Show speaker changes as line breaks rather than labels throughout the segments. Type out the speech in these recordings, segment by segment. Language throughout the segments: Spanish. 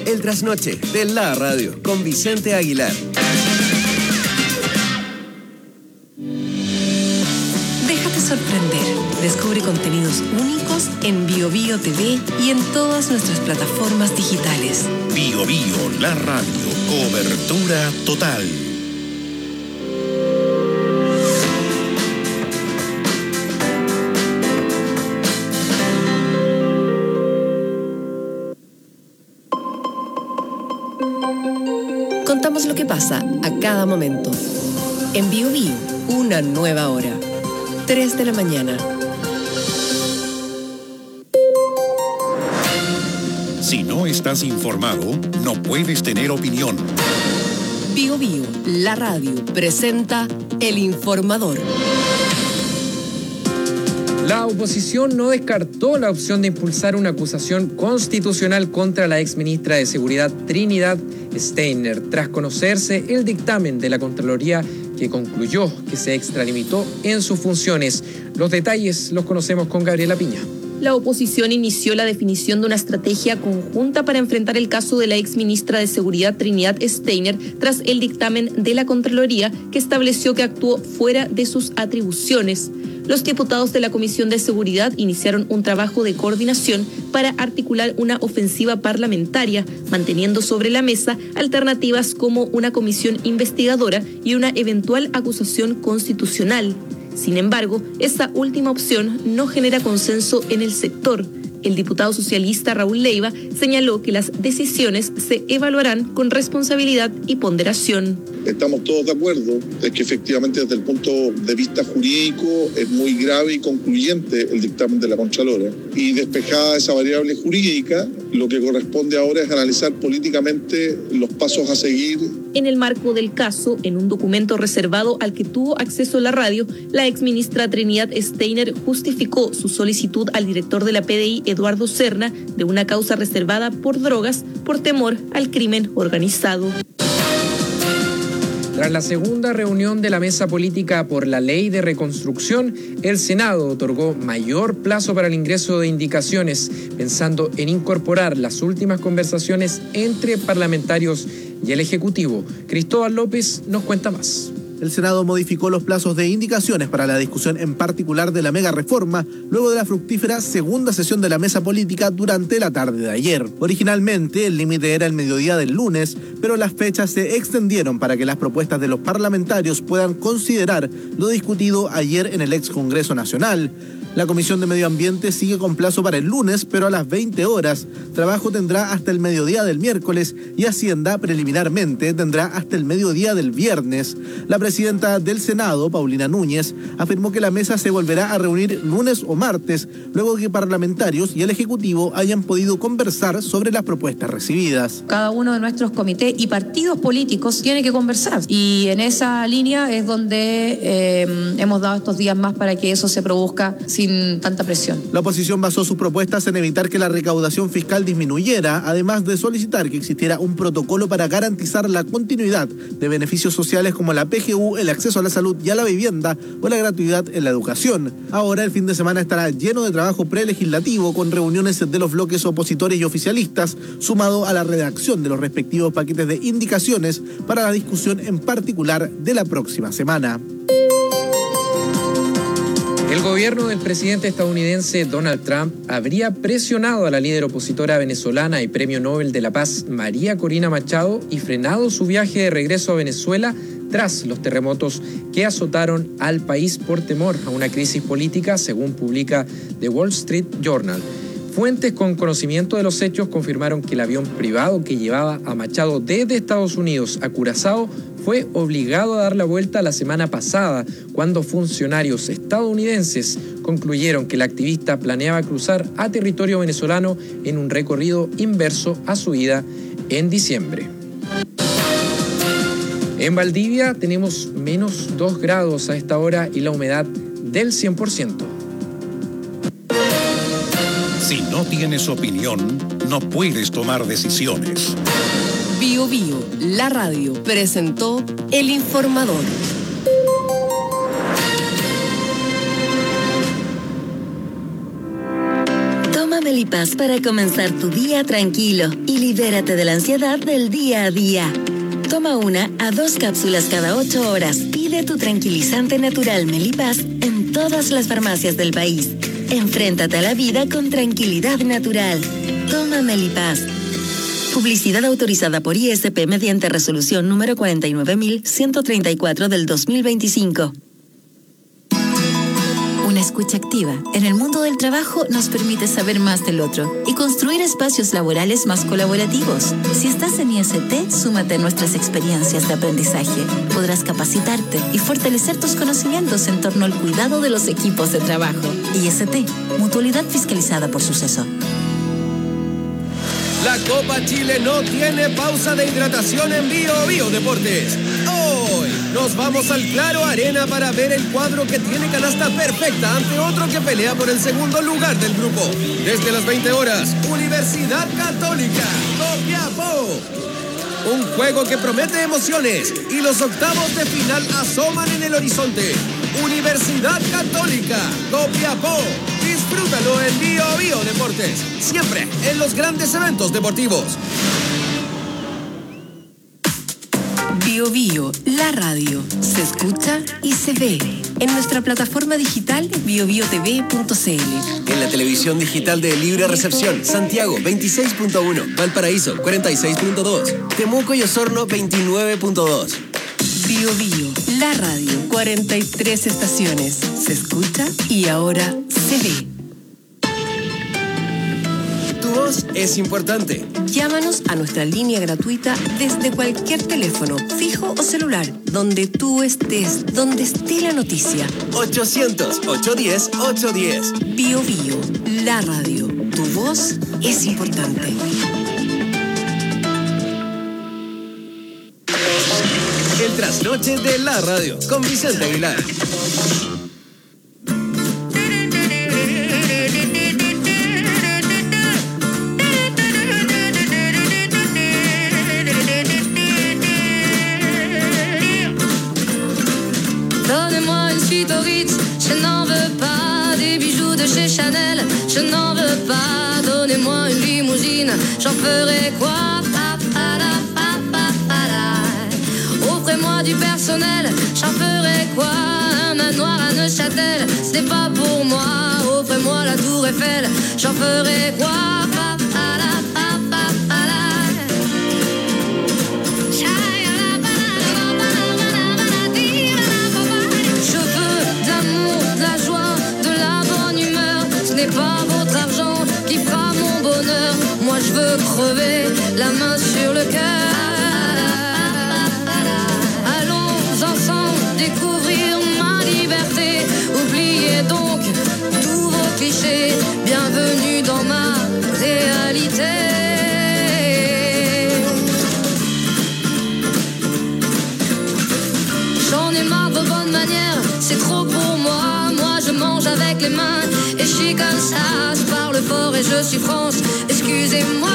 El Trasnoche de La Radio con Vicente Aguilar.
Déjate sorprender. Descubre contenidos únicos en BioBio TV y en todas nuestras plataformas digitales.
BioBio, la radio. Cobertura total.
Contamos lo que pasa a cada momento. En BioBio, una nueva hora. 3 de la mañana.
Si no estás informado, no puedes tener opinión.
BioBio, la radio, presenta El Informador.
La oposición no descartó la opción de impulsar una acusación constitucional contra la exministra de Seguridad Trinidad Steiner, tras conocerse el dictamen de la Contraloría que concluyó que se extralimitó en sus funciones. Los detalles los conocemos con Gabriela Piña.
La oposición inició la definición de una estrategia conjunta para enfrentar el caso de la exministra de Seguridad Trinidad Steiner tras el dictamen de la Contraloría que estableció que actuó fuera de sus atribuciones. Los diputados de la Comisión de Seguridad iniciaron un trabajo de coordinación para articular una ofensiva parlamentaria, manteniendo sobre la mesa alternativas como una comisión investigadora y una eventual acusación constitucional. Sin embargo, esta última opción no genera consenso en el sector. El diputado socialista Raúl Leiva señaló que las decisiones se evaluarán con responsabilidad y ponderación.
Estamos todos de acuerdo de que efectivamente desde el punto de vista jurídico es muy grave y concluyente el dictamen de la Contralora. Y despejada esa variable jurídica, lo que corresponde ahora es analizar políticamente los pasos a seguir.
En el marco del caso, en un documento reservado al que tuvo acceso la radio, la exministra Trinidad Steiner justificó su solicitud al director de la PDI, Eduardo Serna, de una causa reservada por drogas por temor al crimen organizado.
Tras la segunda reunión de la mesa política por la Ley de Reconstrucción, el Senado otorgó mayor plazo para el ingreso de indicaciones, pensando en incorporar las últimas conversaciones entre parlamentarios y el Ejecutivo. Cristóbal López nos cuenta más.
El Senado modificó los plazos de indicaciones para la discusión en particular de la mega reforma luego de la fructífera segunda sesión de la mesa política durante la tarde de ayer. Originalmente el límite era el mediodía del lunes, pero las fechas se extendieron para que las propuestas de los parlamentarios puedan considerar lo discutido ayer en el ex Congreso Nacional. La Comisión de Medio Ambiente sigue con plazo para el lunes, pero a las 20 horas. Trabajo tendrá hasta el mediodía del miércoles y Hacienda, preliminarmente, tendrá hasta el mediodía del viernes. La presidenta del Senado, Paulina Núñez, afirmó que la mesa se volverá a reunir lunes o martes, luego que parlamentarios y el Ejecutivo hayan podido conversar sobre las propuestas recibidas.
Cada uno de nuestros comités y partidos políticos tiene que conversar. Y en esa línea es donde hemos dado estos días más para que eso se produzca sin tanta presión.
La oposición basó sus propuestas en evitar que la recaudación fiscal disminuyera, además de solicitar que existiera un protocolo para garantizar la continuidad de beneficios sociales como la PGU, el acceso a la salud y a la vivienda o la gratuidad en la educación. Ahora el fin de semana estará lleno de trabajo prelegislativo con reuniones de los bloques opositores y oficialistas, sumado a la redacción de los respectivos paquetes de indicaciones para la discusión en particular de la próxima semana.
El gobierno del presidente estadounidense Donald Trump habría presionado a la líder opositora venezolana y Premio Nobel de la Paz María Corina Machado y frenado su viaje de regreso a Venezuela tras los terremotos que azotaron al país por temor a una crisis política, según publica The Wall Street Journal. Fuentes con conocimiento de los hechos confirmaron que el avión privado que llevaba a Machado desde Estados Unidos a Curazao fue obligado a dar la vuelta la semana pasada, cuando funcionarios estadounidenses concluyeron que la activista planeaba cruzar a territorio venezolano en un recorrido inverso a su ida en diciembre. En Valdivia tenemos menos 2 grados a esta hora y la humedad del 100%.
Si no tienes opinión, no puedes tomar decisiones.
BioBio, la radio, presentó El Informador.
Melipaz para comenzar tu día tranquilo y libérate de la ansiedad del día a día. Toma 1 a 2 cápsulas cada 8 horas. Pide tu tranquilizante natural Melipaz en todas las farmacias del país. Enfréntate a la vida con tranquilidad natural. Toma Melipaz. Publicidad autorizada por ISP mediante resolución número 49.134 del 2025.
Una escucha activa en el mundo del trabajo nos permite saber más del otro y construir espacios laborales más colaborativos. Si estás en IST, súmate a nuestras experiencias de aprendizaje. Podrás capacitarte y fortalecer tus conocimientos en torno al cuidado de los equipos de trabajo. IST, Mutualidad Fiscalizada por Suceso.
La Copa Chile no tiene pausa de hidratación en Bio Deportes. Hoy nos vamos al Claro Arena para ver el cuadro que tiene canasta perfecta ante otro que pelea por el segundo lugar del grupo. Desde las 20 horas, Universidad Católica, Copiapó. Un juego que promete emociones y los octavos de final asoman en el horizonte. Universidad Católica, Copiapó. Disfrútalo en Bio Deportes, siempre en los grandes eventos deportivos.
Bio, la radio. Se escucha y se ve. En nuestra plataforma digital biobiotv.cl.
En la televisión digital de Libre Recepción, Santiago 26.1, Valparaíso 46.2, Temuco y Osorno 29.2.
Bio, la radio. 43 estaciones. Se escucha y ahora se ve.
Tu voz es importante.
Llámanos a nuestra línea gratuita desde cualquier teléfono, fijo o celular, donde tú estés, donde esté la noticia.
800-810-810.
Bio, la radio. Tu voz es importante.
El trasnoche de la radio con Vicente Aguilar.
Donnez-moi une suite au Ritz, je n'en veux pas. Des bijoux de chez Chanel, je n'en veux pas. Donnez-moi une limousine, j'en ferai quoi? Offrez-moi du personnel, j'en ferai quoi? Un manoir à Neuchâtel, ce n'est pas pour moi. Offrez-moi la tour Eiffel, j'en ferai quoi? Je veux de l'amour, de la joie, de la bonne humeur. Ce n'est pas votre argent qui fera mon bonheur. Moi je veux crever, la main sur le cœur. Découvrir ma liberté, oubliez donc tous vos clichés, bienvenue dans ma réalité. J'en ai marre de vos bonnes manières, c'est trop pour moi. Moi je mange avec les mains et je suis comme ça. Je parle fort et je suis France, excusez-moi.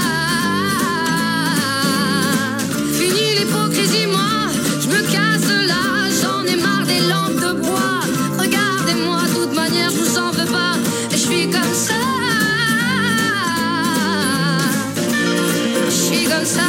Fini l'hypocrisie, moi je me casse là. J'en ai marre des lampes de bois. Regardez-moi, de toute manière, je vous en veux pas. Et je suis comme ça. Je suis comme ça.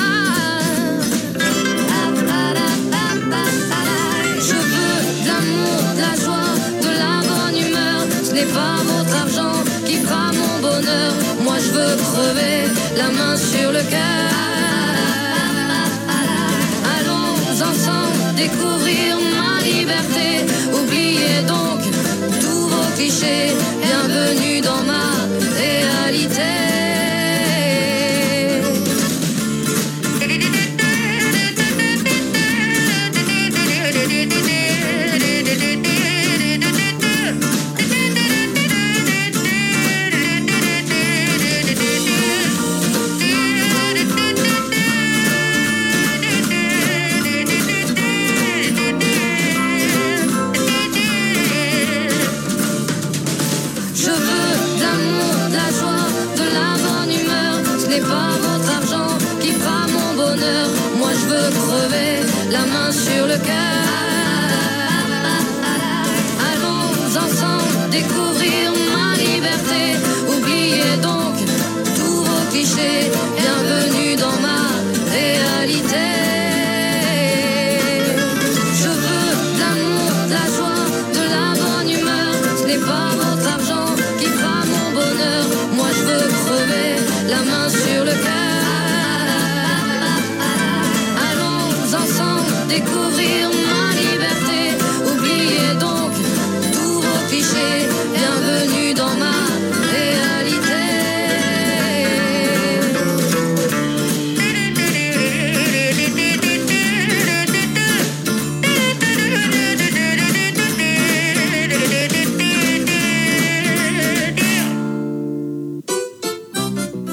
Je veux de l'amour, de la joie, de la bonne humeur. Ce n'est pas votre argent qui fera mon bonheur. Moi, je veux crever, la main sur le cœur. Ensemble découvrir ma liberté. Oubliez donc tous vos clichés. Bienvenue dans ma réalité.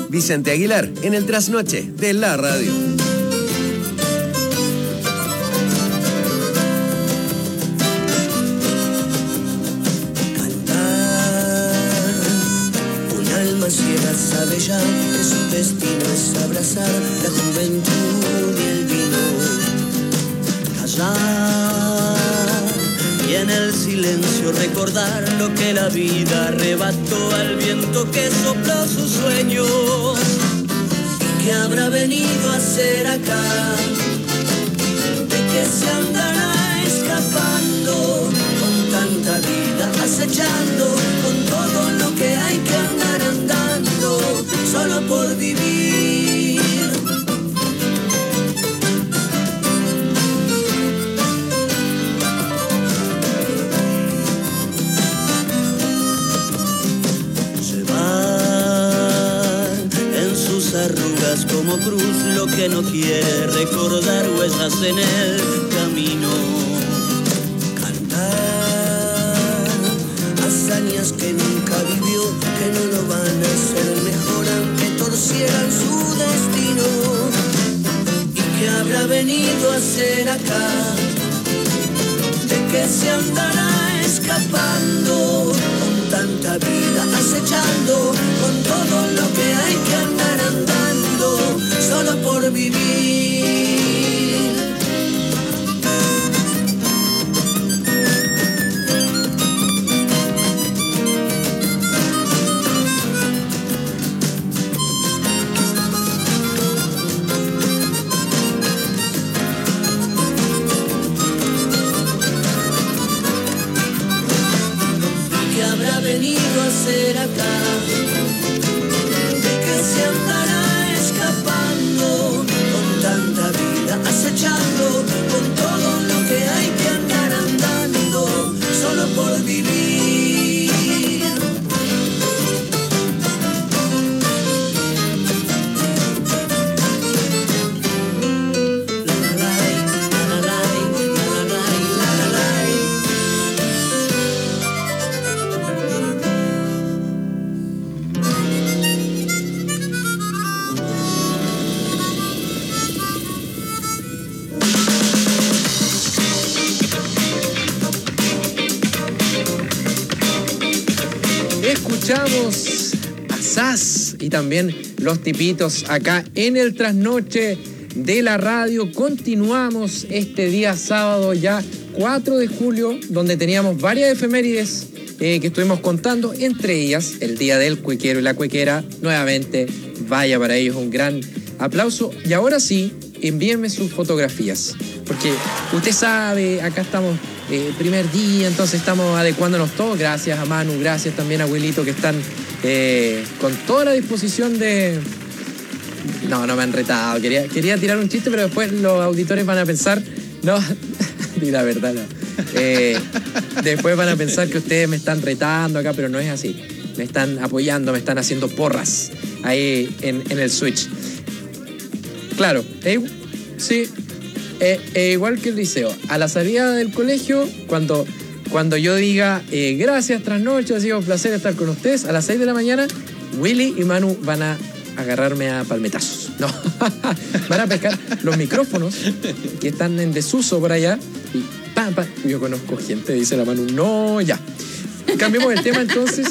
Vicente Aguilar, en el trasnoche de la radio.
Ciega sabe ya que su destino es abrazar la juventud y el vino. Callar y en el silencio recordar lo que la vida arrebató al viento que sopló sus sueños. ¿Y qué habrá venido a hacer acá? ¿De qué se andará escapando? Con tanta vida acechando, con todo lo que hay que andar andando, solo por vivir. Se van en sus arrugas como cruz lo que no quiere recordar, huellas en el camino. Hazañas que nunca vivió, que no lo van a hacer mejor aunque torcieran su destino. ¿Y qué habrá venido a hacer acá? ¿De qué se andará escapando? Con tanta vida acechando, con todo lo que hay que andar andando, solo por vivir. Venido a ser acá, de que se andará escapando, con tanta vida acechando, con todo lo que hay que andar andando, solo por vivir.
Escuchamos a Sass y también Los Tipitos acá en el trasnoche de la radio. Continuamos este día sábado ya 4 de julio, donde teníamos varias efemérides que estuvimos contando, entre ellas el día del cuequero y la cuequera. Nuevamente, vaya para ellos un gran aplauso. Y ahora sí, envíenme sus fotografías, porque usted sabe, acá estamos primer día, entonces estamos adecuándonos todos. Gracias a Manu, gracias también a Abuelito, que están con toda la disposición de... No me han retado, quería tirar un chiste, pero después los auditores van a pensar... No, di la verdad, no. Después van a pensar que ustedes me están retando acá, pero no es así. Me están apoyando, me están haciendo porras ahí en el Switch. Claro, sí, igual que el liceo. A la salida del colegio, cuando yo diga gracias, trasnoche, ha sido un placer estar con ustedes, a las 6 de la mañana, Willy y Manu van a agarrarme a palmetazos. No, van a pescar los micrófonos que están en desuso por allá y pam. Yo conozco gente, dice la Manu. No, ya. Cambiemos el tema entonces.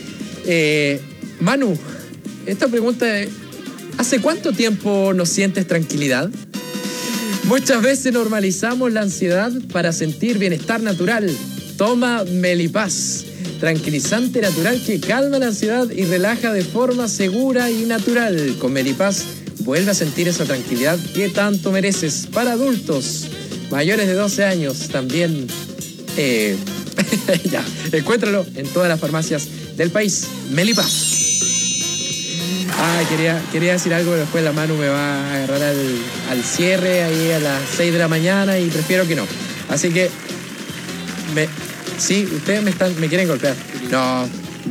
Manu, esta pregunta es: ¿hace cuánto tiempo no sientes tranquilidad? Muchas veces normalizamos la ansiedad para sentir bienestar natural. Toma Melipaz, tranquilizante natural que calma la ansiedad y relaja de forma segura y natural. Con Melipaz vuelve a sentir esa tranquilidad que tanto mereces. Para adultos mayores de 12 años también. Ya, encuéntralo en todas las farmacias del país. Melipaz. Quería decir algo, pero después la Manu me va a agarrar al cierre ahí a las 6 de la mañana y prefiero que no. Así que... Sí, ustedes me quieren golpear. No.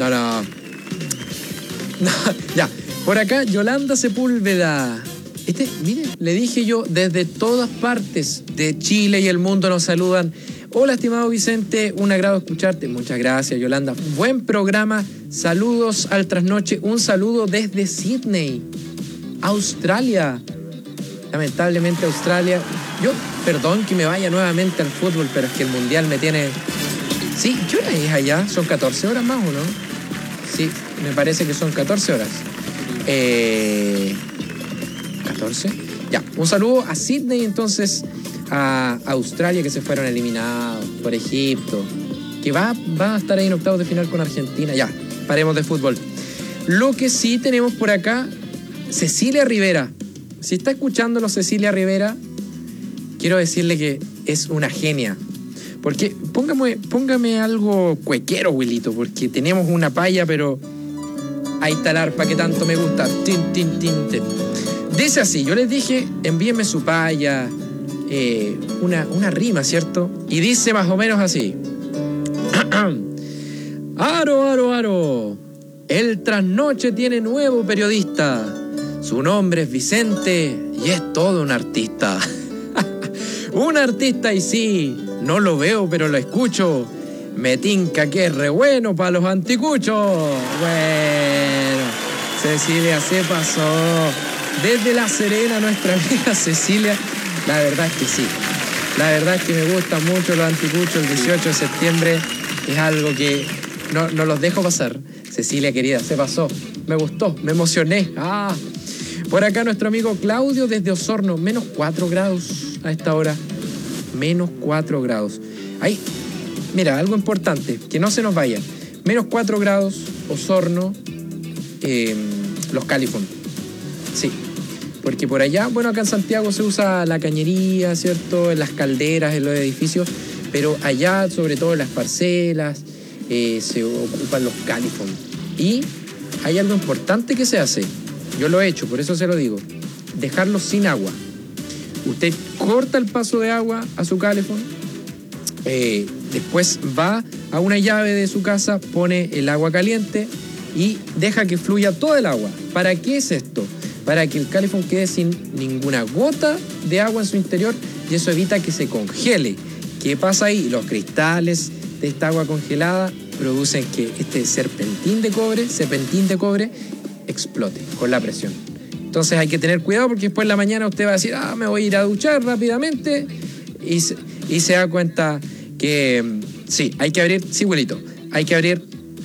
Ya, por acá Yolanda Sepúlveda. Miren, le dije yo, desde todas partes de Chile y el mundo nos saludan. Hola, estimado Vicente, un agrado escucharte. Muchas gracias, Yolanda. Buen programa Saludos al trasnoche. Un saludo desde Sydney, Australia. Lamentablemente Australia. Yo, perdón que me vaya nuevamente al fútbol, pero es que el mundial me tiene... Sí, ¿qué hora es allá? ¿Son 14 horas más o no? Sí, me parece que son 14 horas. 14. Ya, un saludo a Sydney, entonces, a Australia, que se fueron eliminados por Egipto, que va a estar ahí en octavos de final con Argentina. Ya, paremos de fútbol. Lo que sí tenemos por acá, Cecilia Rivera. Si está escuchándolo Cecilia Rivera, quiero decirle que es una genia. Porque póngame algo cuequero, Wilito, porque tenemos una palla, pero ahí está el arpa que tanto me gusta. Tin, tin, tin, tin. Dice así, yo les dije, envíenme su palla, una rima, ¿cierto? Y dice más o menos así. Aro, aro, aro. El trasnoche tiene nuevo periodista. Su nombre es Vicente y es todo un artista. Un artista y sí, no lo veo pero lo escucho. Me tinca que es re bueno para los anticuchos. Bueno, Cecilia se pasó. Desde La Serena, nuestra amiga Cecilia. La verdad es que sí. La verdad es que me gustan mucho los anticuchos. El 18 de septiembre es algo que no los dejo pasar. Cecilia querida, se pasó. Me gustó, me emocioné. Por acá nuestro amigo Claudio desde Osorno. Menos 4 grados a esta hora. Menos 4 grados. Ahí, mira, algo importante, que no se nos vaya. Menos 4 grados, Osorno, Los Califón. Sí, porque por allá, bueno, acá en Santiago se usa la cañería, ¿cierto? En las calderas, en los edificios, pero allá, sobre todo en las parcelas, se ocupan los Califón. Y hay algo importante que se hace. Yo lo he hecho, por eso se lo digo. Dejarlos sin agua. Usted corta el paso de agua a su calefón, después va a una llave de su casa, pone el agua caliente y deja que fluya todo el agua. ¿Para qué es esto? Para que el calefón quede sin ninguna gota de agua en su interior y eso evita que se congele. ¿Qué pasa ahí? Los cristales de esta agua congelada producen que este serpentín de cobre explote con la presión. Entonces hay que tener cuidado porque después en la mañana usted va a decir, me voy a ir a duchar rápidamente y se da cuenta que sí, hay que abrir, sí, abuelito, hay que abrir,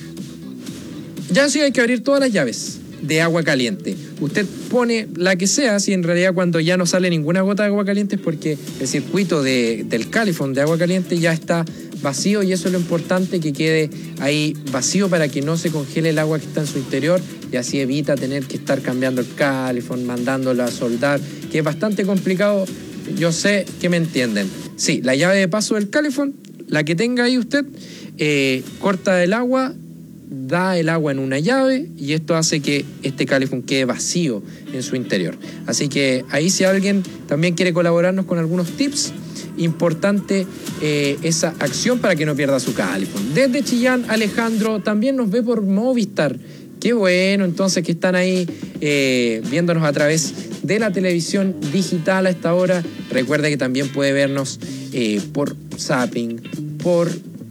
ya sí hay que abrir todas las llaves de agua caliente. Usted pone la que sea, si en realidad cuando ya no sale ninguna gota de agua caliente es porque el circuito del calefón de agua caliente ya está vacío y eso es lo importante, que quede ahí vacío para que no se congele el agua que está en su interior y así evita tener que estar cambiando el calefón, mandándolo a soldar, que es bastante complicado. Yo sé que me entienden. Sí, la llave de paso del calefón, la que tenga ahí usted, corta el agua, da el agua en una llave y esto hace que este calefón quede vacío en su interior. Así que ahí, si alguien también quiere colaborarnos con algunos tips, importante esa acción para que no pierda su calefón. Desde Chillán, Alejandro también nos ve por Movistar. Qué bueno, entonces, que están ahí viéndonos a través de la televisión digital a esta hora. Recuerda que también puede vernos por Zapping, por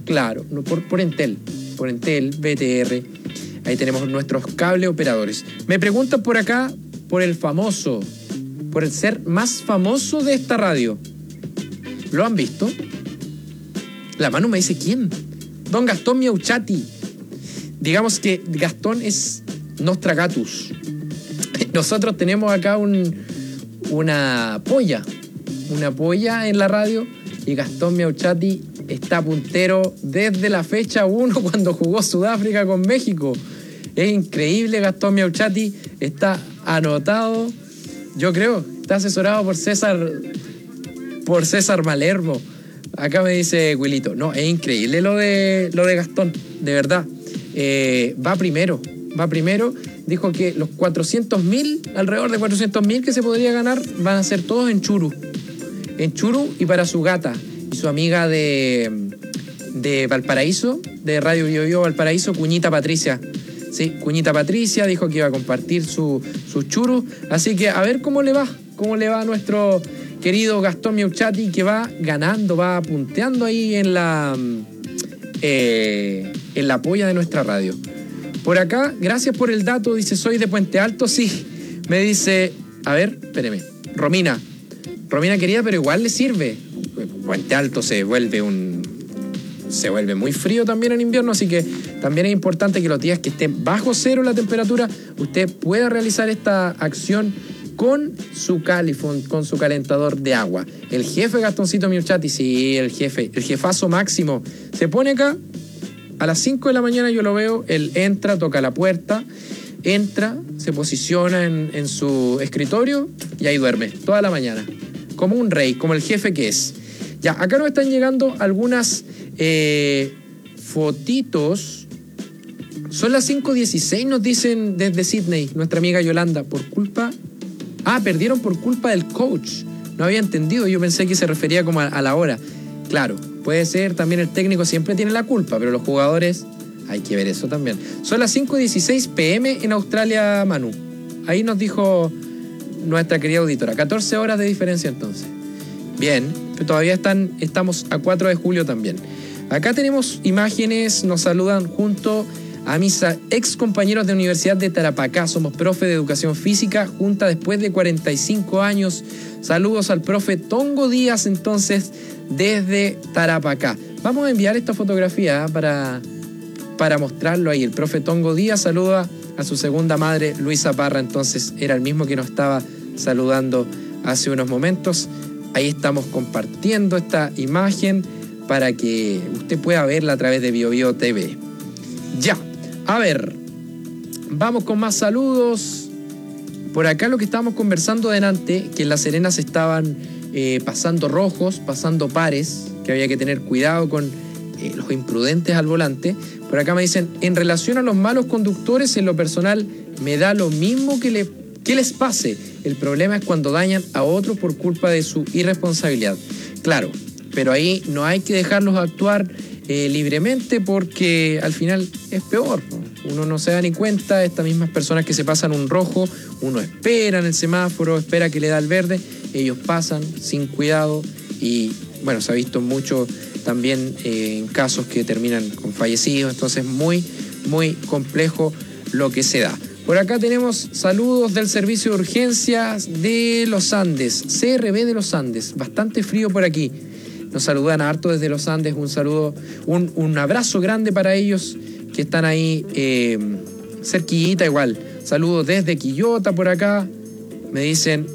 Entel, BTR. Ahí tenemos nuestros cable operadores. Me preguntan por acá por el ser más famoso de esta radio. ¿Lo han visto? La Manu me dice, ¿quién? Don Gastón Miauchati. Digamos que Gastón es Nostragatus. Nosotros tenemos acá una polla en la radio y Gastón Miauchati está puntero desde la fecha 1 cuando jugó Sudáfrica con México. Es increíble, Gastón Miauchati está anotado, yo creo, está asesorado por César Malermo. Acá me dice Wilito, no, es increíble lo de Gastón, de verdad. Va primero, dijo que los 400.000, alrededor de 400.000 que se podría ganar, van a ser todos en Churu y para su gata y su amiga de Valparaíso, de Radio Bio Bio Valparaíso, Cuñita Patricia. Sí, Cuñita Patricia dijo que iba a compartir sus churros, así que a ver cómo le va a nuestro querido Gastón Miauchati, que va ganando, va punteando ahí en la polla de nuestra radio. Por acá, gracias por el dato, dice, soy de Puente Alto, sí. Me dice, a ver, espéreme, Romina querida, pero igual le sirve. Puente Alto se vuelve muy frío también en invierno, así que también es importante que los días que estén bajo cero la temperatura, usted pueda realizar esta acción con su Califon, con su calentador de agua. El jefe Gastoncito Miurchati, sí, el jefazo máximo, se pone acá a las 5 de la mañana, yo lo veo, él entra, toca la puerta, entra, se posiciona en su escritorio y ahí duerme toda la mañana, como un rey, como el jefe que es. Ya, acá nos están llegando algunas fotitos. Son las 5:16, nos dicen desde Sydney, nuestra amiga Yolanda, perdieron por culpa del coach. No había entendido, yo pensé que se refería como a la hora. Claro, puede ser, también el técnico siempre tiene la culpa, pero los jugadores, hay que ver eso también. Son las 5:16 p.m. en Australia, Manu. Ahí nos dijo nuestra querida auditora, 14 horas de diferencia entonces. Bien, pero todavía estamos a 4 de julio también. Acá tenemos imágenes, nos saludan junto a mis ex compañeros de Universidad de Tarapacá. Somos profe de Educación Física, junta después de 45 años. Saludos al profe Tongo Díaz, entonces, desde Tarapacá. Vamos a enviar esta fotografía para mostrarlo ahí. El profe Tongo Díaz saluda a su segunda madre, Luisa Parra, entonces era el mismo que nos estaba saludando hace unos momentos. Ahí estamos compartiendo esta imagen para que usted pueda verla a través de BioBio TV. Ya, a ver, vamos con más saludos. Por acá lo que estábamos conversando delante, que en La Serena se estaban pasando rojos, pasando pares, que había que tener cuidado con los imprudentes al volante. Por acá me dicen, en relación a los malos conductores, en lo personal me da lo mismo que les pase. El problema es cuando dañan a otros por culpa de su irresponsabilidad. Claro, pero ahí no hay que dejarlos actuar libremente, porque al final es peor. Uno no se da ni cuenta. Estas mismas personas que se pasan un rojo, uno espera en el semáforo, espera que le da el verde, ellos pasan sin cuidado y bueno, se ha visto mucho también en casos que terminan con fallecidos. Entonces muy, muy complejo lo que se da. Por acá tenemos saludos del Servicio de Urgencias de los Andes, CRB de los Andes. Bastante frío por aquí. Nos saludan harto desde los Andes. Un saludo, un abrazo grande para ellos que están ahí cerquita igual. Saludos desde Quillota por acá. Me dicen,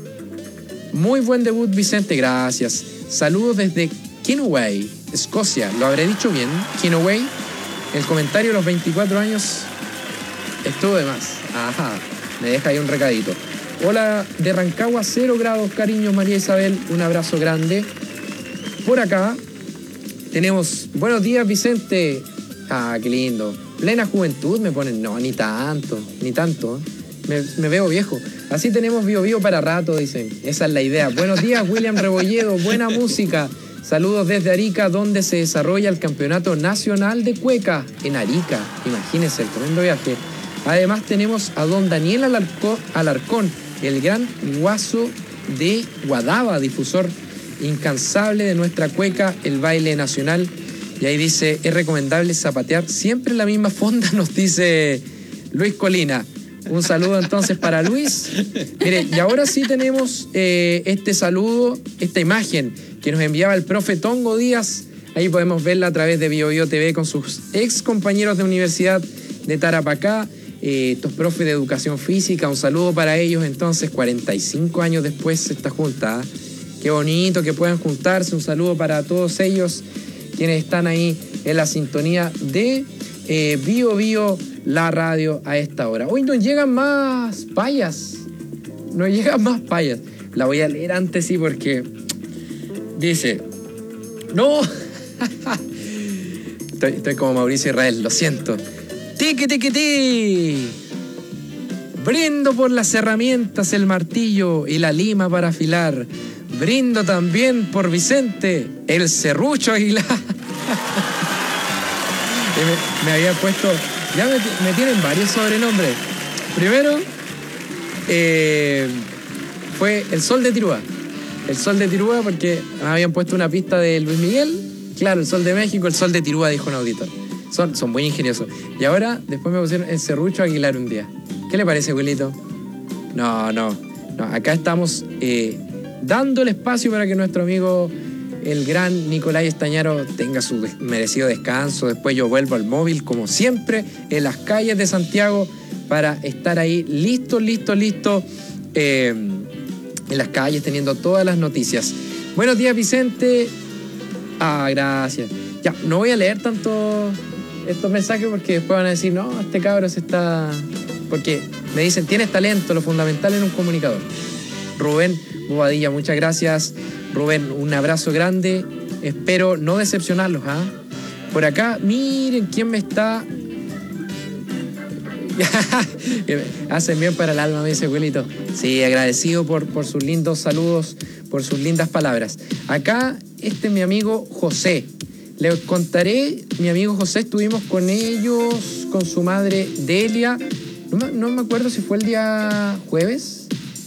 muy buen debut, Vicente, gracias. Saludos desde Kinaway, Escocia. ¿Lo habré dicho bien? Kinaway. El comentario de los 24 años estuvo de más. Ajá, me deja ahí un recadito. Hola, de Rancagua, 0 grados, cariños, María Isabel. Un abrazo grande. Por acá tenemos, buenos días, Vicente. Ah, qué lindo. Plena juventud me ponen. No, ni tanto. Me veo viejo. Así tenemos BioBio para rato, dicen. Esa es la idea. Buenos días, William Rebolledo. Buena música. Saludos desde Arica, donde se desarrolla el Campeonato Nacional de Cueca. En Arica. Imagínense el tremendo viaje. Además tenemos a don Daniel Alarcón, el gran guaso de Guadaba, difusor incansable de nuestra cueca, el baile nacional. Y ahí dice, es recomendable zapatear siempre en la misma fonda, nos dice Luis Colina. Un saludo entonces para Luis. Mire, y ahora sí tenemos este saludo, esta imagen que nos enviaba el profe Tongo Díaz. Ahí podemos verla a través de BioBio TV con sus ex compañeros de Universidad de Tarapacá, estos profes de Educación Física. Un saludo para ellos entonces, 45 años después esta junta. Qué bonito que puedan juntarse. Un saludo para todos ellos quienes están ahí en la sintonía de BioBio, la radio a esta hora. Hoy nos llegan más payas. La voy a leer antes, sí, porque dice, no, estoy como Mauricio Israel, lo siento. Tiqui. Brindo por las herramientas, el martillo y la lima para afilar. Brindo también por Vicente, el serrucho Aguilar. Me había puesto, ya me tienen varios sobrenombres. Primero fue el Sol de Tirúa. El Sol de Tirúa porque me habían puesto una pista de Luis Miguel. Claro, el Sol de México, el Sol de Tirúa, dijo un auditor. Son muy ingeniosos. Y ahora, después me pusieron el serrucho Aguilar un día. ¿Qué le parece, Wilito? No. Acá estamos dando el espacio para que nuestro amigo, el gran Nicolás Estañaro, tenga su merecido descanso. Después yo vuelvo al móvil, como siempre, en las calles de Santiago, para estar ahí listo, en las calles, teniendo todas las noticias. Buenos días, Vicente. Gracias. Ya, no voy a leer tanto estos mensajes porque después van a decir, no, este cabro se está... Porque me dicen, tienes talento, lo fundamental en un comunicador. Rubén Bobadilla, muchas gracias. Rubén, un abrazo grande. Espero no decepcionarlos, ¿ah? Por acá, miren quién me está... Hacen bien para el alma, me dice Abuelito. Sí, agradecido por sus lindos saludos, por sus lindas palabras. Acá, mi amigo José. Les contaré, mi amigo José, estuvimos con ellos, con su madre Delia. No me acuerdo si fue el día jueves,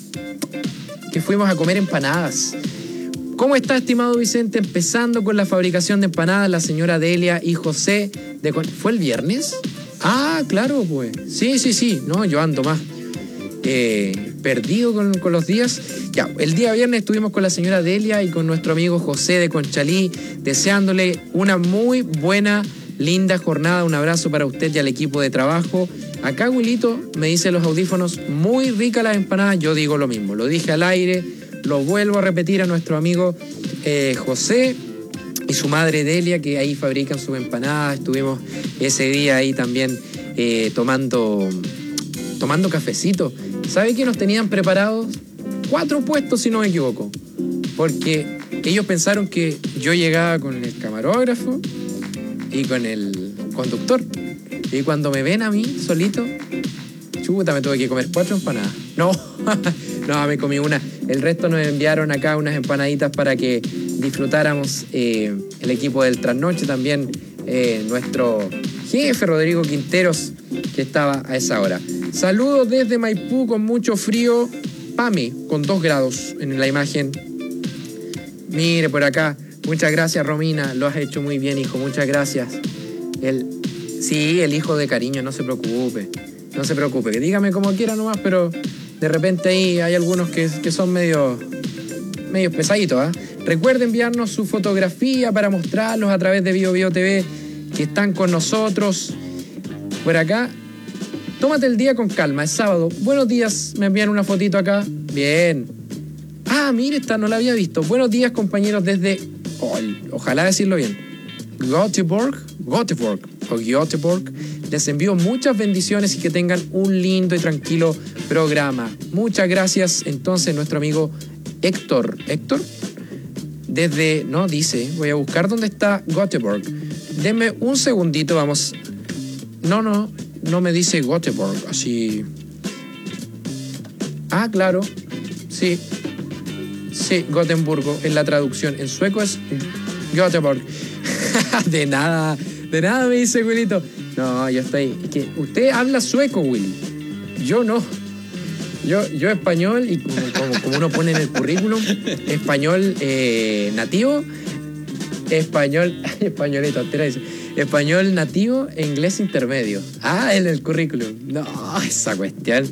que fuimos a comer empanadas. ¿Cómo está, estimado Vicente? Empezando con la fabricación de empanadas, la señora Delia y José. ¿Fue el viernes? Claro, pues. Sí. No, yo ando más perdido con los días. Ya, el día viernes estuvimos con la señora Delia y con nuestro amigo José de Conchalí, deseándole una muy buena, linda jornada. Un abrazo para usted y al equipo de trabajo. Acá, Wilito, me dice los audífonos, muy rica las empanadas. Yo digo lo mismo, lo dije al aire, lo vuelvo a repetir a nuestro amigo José y su madre Delia, que ahí fabrican sus empanadas. Estuvimos ese día ahí también tomando cafecito. ¿Sabe que nos tenían preparados 4 puestos, si no me equivoco? Porque ellos pensaron que yo llegaba con el camarógrafo y con el conductor. Y cuando me ven a mí solito, chuta, me tuve que comer 4 empanadas. No, me comí una. El resto nos enviaron acá unas empanaditas para que disfrutáramos el equipo del Trasnoche. También nuestro jefe Rodrigo Quinteros, que estaba a esa hora. Saludos desde Maipú con mucho frío. Pame, con 2 grados en la imagen. Mire por acá. Muchas gracias, Romina. Lo has hecho muy bien, hijo. Muchas gracias. Sí, el hijo de cariño, no se preocupe. No se preocupe. Que dígame como quiera nomás, pero de repente ahí hay algunos que son medio pesaditos, ¿eh? Recuerde enviarnos su fotografía para mostrarlos a través de BioBio TV, que están con nosotros. Por acá, tómate el día con calma, es sábado. Buenos días, me envían una fotito acá. Bien. Mire, esta no la había visto. Buenos días, compañeros, desde... ojalá decirlo bien. Göteborg. Les envío muchas bendiciones y que tengan un lindo y tranquilo programa. Muchas gracias. Entonces, nuestro amigo Héctor, desde... No, dice, voy a buscar dónde está Göteborg. Denme un segundito, vamos. No me dice Göteborg, así... claro, sí, Gotemburgo, en la traducción. En sueco es Göteborg. De nada me dice Wilito. No, yo estoy... Usted habla sueco, Willy. Yo no. Yo español, y como uno pone en el currículum, español nativo, españolito, español nativo e inglés intermedio. En el currículum. No, esa cuestión.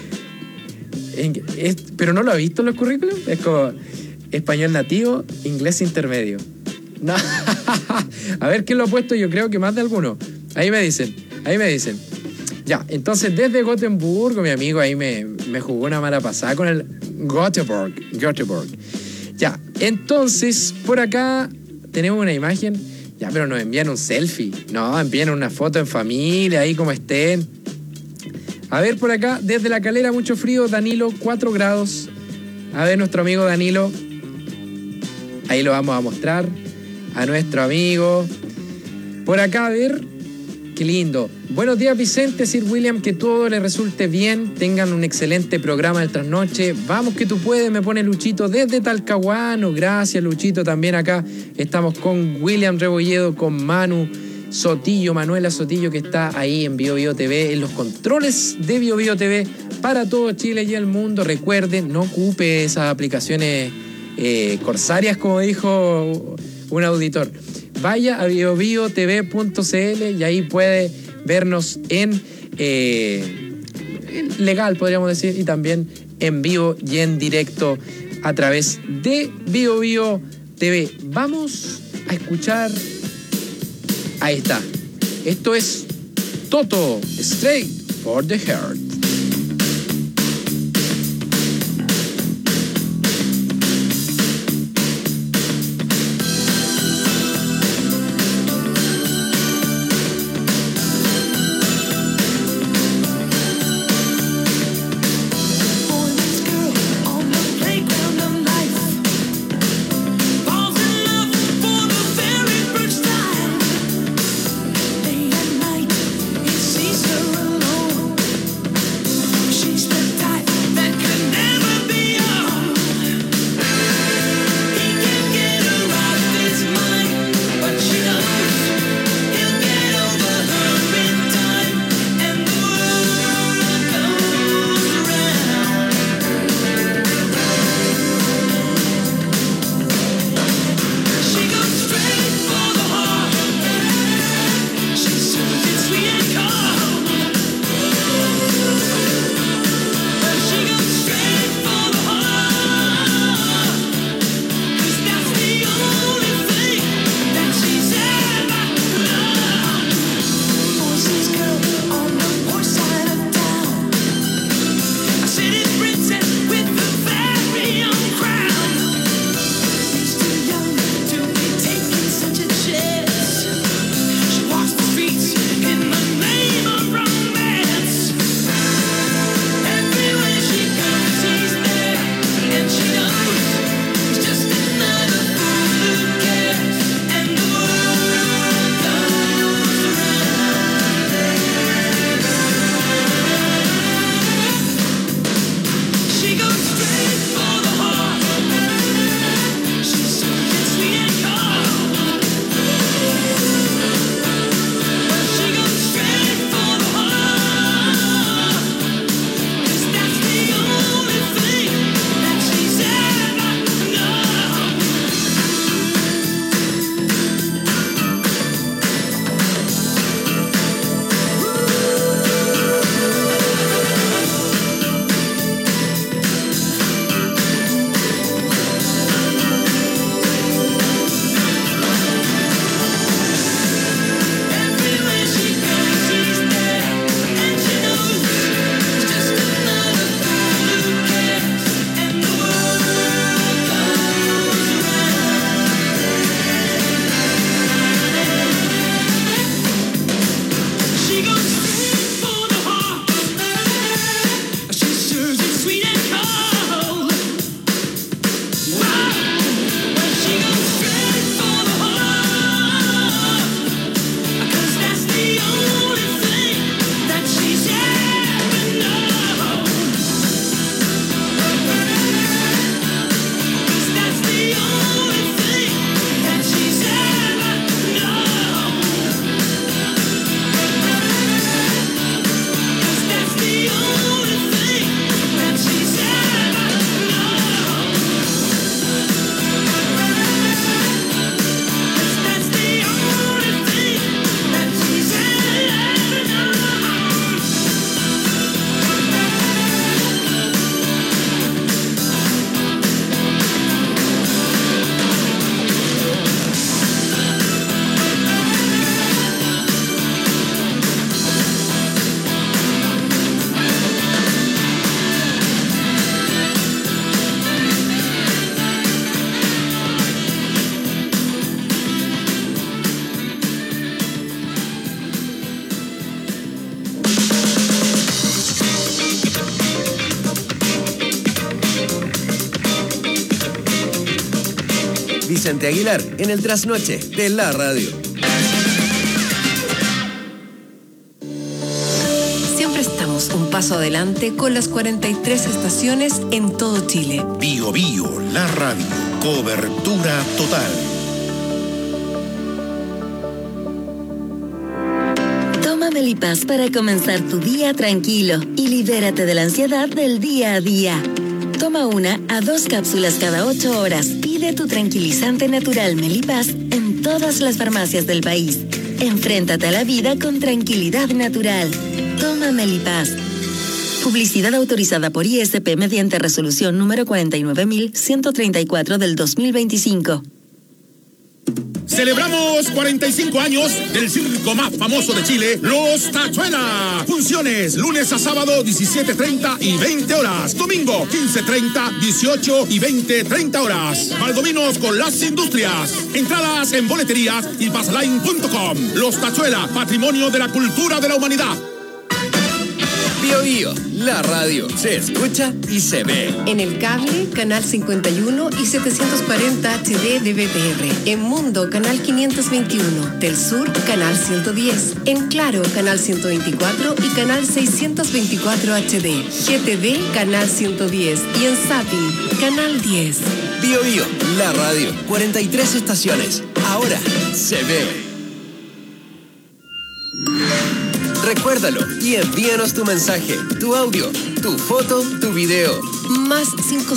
Pero no lo ha visto en los currículum. Es como español nativo, inglés intermedio. No. A ver quién lo ha puesto, yo creo que más de alguno. Ahí me dicen. Ya, entonces desde Gotemburgo, mi amigo ahí me jugó una mala pasada con el Göteborg. Ya, entonces por acá tenemos una imagen. Ya, pero nos envían un selfie. No, envían una foto en familia, ahí como estén. A ver, por acá, desde La Calera, mucho frío. Danilo, 4 grados. A ver, nuestro amigo Danilo. Ahí lo vamos a mostrar. A nuestro amigo. Por acá, a ver. Qué lindo. Buenos días, Vicente, Sir William, que todo le resulte bien. Tengan un excelente programa del Trasnoche. Vamos que tú puedes, me pone Luchito desde Talcahuano. Gracias, Luchito. También acá estamos con William Rebolledo, con Manuela Sotillo, que está ahí en BioBio TV, en los controles de BioBio TV para todo Chile y el mundo. Recuerden, no ocupe esas aplicaciones corsarias, como dijo un auditor. vaya a biobiotv.cl y ahí puede vernos en legal, podríamos decir, y también en vivo y en directo a través de BioBio TV. Vamos a escuchar. Ahí está. Esto es Toto, Straight for the Heart.
Vicente Aguilar en el trasnoche de la radio.
Siempre estamos un paso adelante con las 43 estaciones en todo Chile.
BioBio, la radio. Cobertura total.
Toma Melipaz para comenzar tu día tranquilo y libérate de la ansiedad del día a día. Toma 1 a 2 cápsulas cada 8 horas. Pide tu tranquilizante natural Melipaz en todas las farmacias del país. Enfréntate a la vida con tranquilidad natural. Toma Melipaz. Publicidad autorizada por ISP mediante resolución número 49.134 del 2025.
Celebramos 45 años del circo más famoso de Chile, Los Tachuela. Funciones lunes a sábado 17:30 y 20 horas. Domingo 15:30, 18 y 20:30 horas. Valdominos con las industrias. Entradas en boleterías y passline.com. Los Tachuela, patrimonio de la cultura de la humanidad.
Bio Bio, la radio se escucha y se ve.
En el cable, canal 51 y 740 HD de BTR. En Mundo, canal 521. Del Sur, canal 110. En Claro, canal 124 y canal 624 HD. GTV, canal 110. Y en Zapping, canal 10.
Bio Bio, la radio. 43 estaciones. Ahora se ve. Recuérdalo y envíanos tu mensaje, tu audio, tu foto, tu video.
Más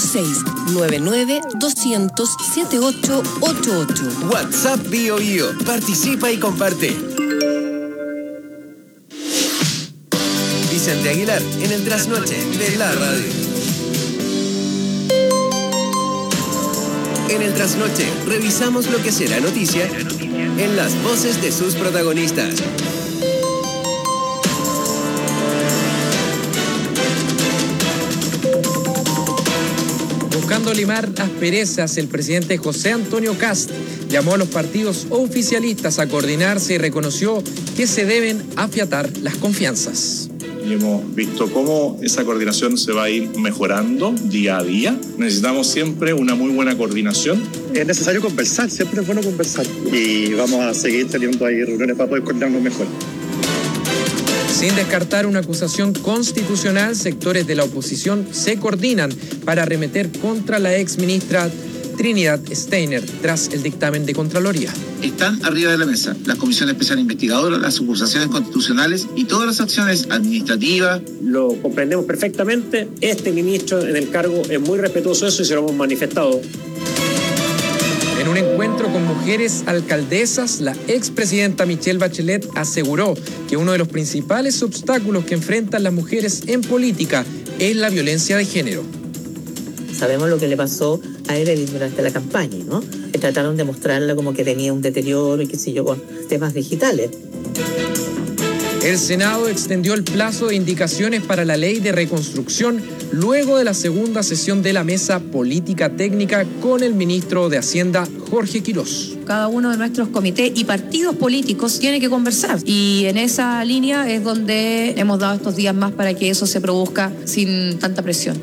56-99-200-7888.
WhatsApp Bio Bio. Participa y comparte. Vicente Aguilar en el trasnoche de la radio. En el trasnoche revisamos lo que será noticia en las voces de sus protagonistas.
Buscando limar asperezas, el presidente José Antonio Kast llamó a los partidos oficialistas a coordinarse y reconoció que se deben afiatar las confianzas.
Y hemos visto cómo esa coordinación se va a ir mejorando día a día. Necesitamos siempre una muy buena coordinación.
Es necesario conversar, siempre es bueno conversar. Y vamos a seguir teniendo ahí reuniones para poder coordinarnos mejor.
Sin descartar una acusación constitucional, sectores de la oposición se coordinan para arremeter contra la exministra Trinidad Steiner tras el dictamen de Contraloría.
Están arriba de la mesa la Comisión Especial Investigadora, las acusaciones constitucionales y todas las acciones administrativas.
Lo comprendemos perfectamente. Este ministro en el cargo es muy respetuoso de eso y se lo hemos manifestado.
En un encuentro con mujeres alcaldesas, la expresidenta Michelle Bachelet aseguró que uno de los principales obstáculos que enfrentan las mujeres en política es la violencia de género.
Sabemos lo que le pasó a Evelyn durante la campaña, ¿no? Que trataron de mostrarla como que tenía un deterioro y qué sé yo, con temas digitales.
El Senado extendió el plazo de indicaciones para la ley de reconstrucción luego de la segunda sesión de la mesa política técnica con el ministro de Hacienda, Jorge Quirós.
Cada uno de nuestros comités y partidos políticos tiene que conversar. Y en esa línea es donde hemos dado estos días más para que eso se produzca sin tanta presión.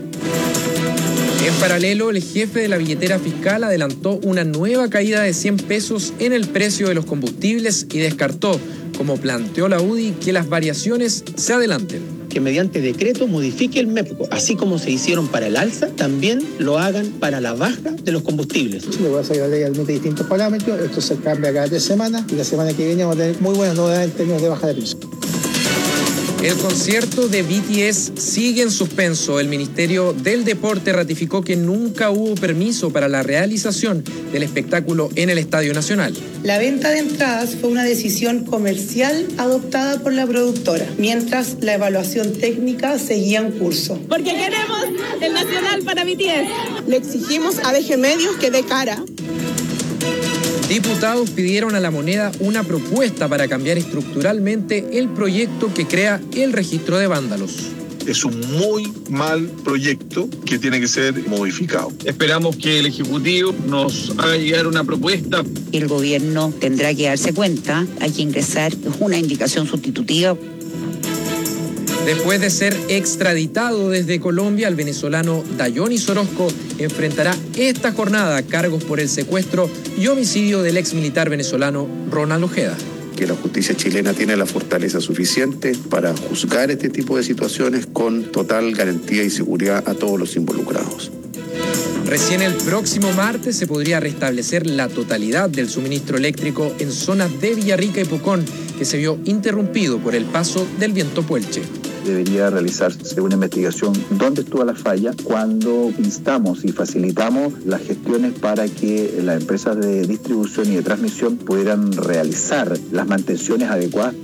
En paralelo, el jefe de la billetera fiscal adelantó una nueva caída de 100 pesos en el precio de los combustibles y descartó, como planteó la UDI, que las variaciones se adelanten.
Que mediante decreto modifique el MEPCO, así como se hicieron para el alza, también lo hagan para la baja de los combustibles.
Le voy a sacar la ley al distintos parámetros, esto se cambia cada 3 semanas y la semana que viene vamos a tener muy buenas novedades en términos de baja de precios.
El concierto de BTS sigue en suspenso. El Ministerio del Deporte ratificó que nunca hubo permiso para la realización del espectáculo en el Estadio Nacional.
La venta de entradas fue una decisión comercial adoptada por la productora, mientras la evaluación técnica seguía en curso.
Porque queremos el Nacional para BTS.
Le exigimos a DG Medios que dé cara.
Diputados pidieron a La Moneda una propuesta para cambiar estructuralmente el proyecto que crea el registro de vándalos.
Es un muy mal proyecto que tiene que ser modificado.
Esperamos que el Ejecutivo nos haga llegar una propuesta.
El gobierno tendrá que darse cuenta, hay que ingresar una indicación sustitutiva.
Después de ser extraditado desde Colombia, el venezolano Dayonis Orozco enfrentará esta jornada cargos por el secuestro y homicidio del exmilitar venezolano Ronald Ojeda.
Que la justicia chilena tiene la fortaleza suficiente para juzgar este tipo de situaciones con total garantía y seguridad a todos los involucrados.
Recién el próximo martes se podría restablecer la totalidad del suministro eléctrico en zonas de Villarrica y Pucón, que se vio interrumpido por el paso del viento Puelche.
debería realizarse una investigación dónde estuvo la falla cuando instamos y facilitamos las gestiones para que las empresas de distribución y de transmisión pudieran realizar las mantenciones adecuadas.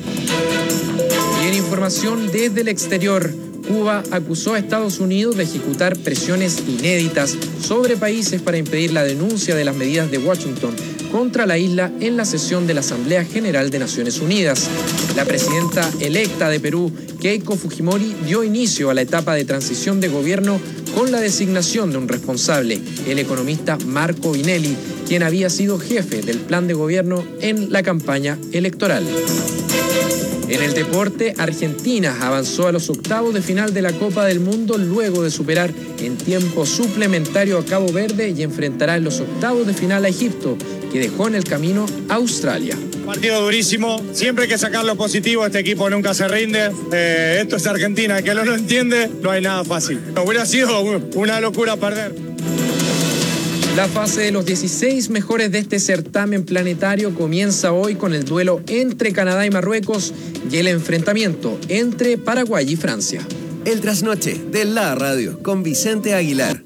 Y en información desde el exterior, Cuba acusó a Estados Unidos de ejecutar presiones inéditas sobre países para impedir la denuncia de las medidas de Washington contra la isla en la sesión de la Asamblea General de Naciones Unidas. La presidenta electa de Perú, Keiko Fujimori, dio inicio a la etapa de transición de gobierno con la designación de un responsable, el economista Marco Vinelli, quien había sido jefe del plan de gobierno en la campaña electoral. En el deporte, Argentina avanzó a los octavos de final de la Copa del Mundo luego de superar en tiempo suplementario a Cabo Verde y enfrentará en los octavos de final a Egipto, que dejó en el camino a Australia.
Partido durísimo, siempre hay que sacar lo positivo, este equipo nunca se rinde, esto es Argentina, el que no lo entiende, no hay nada fácil. Hubiera sido una locura perder.
La fase de los 16 mejores de este certamen planetario comienza hoy con el duelo entre Canadá y Marruecos y el enfrentamiento entre Paraguay y Francia.
El trasnoche de la radio con Vicente Aguilar.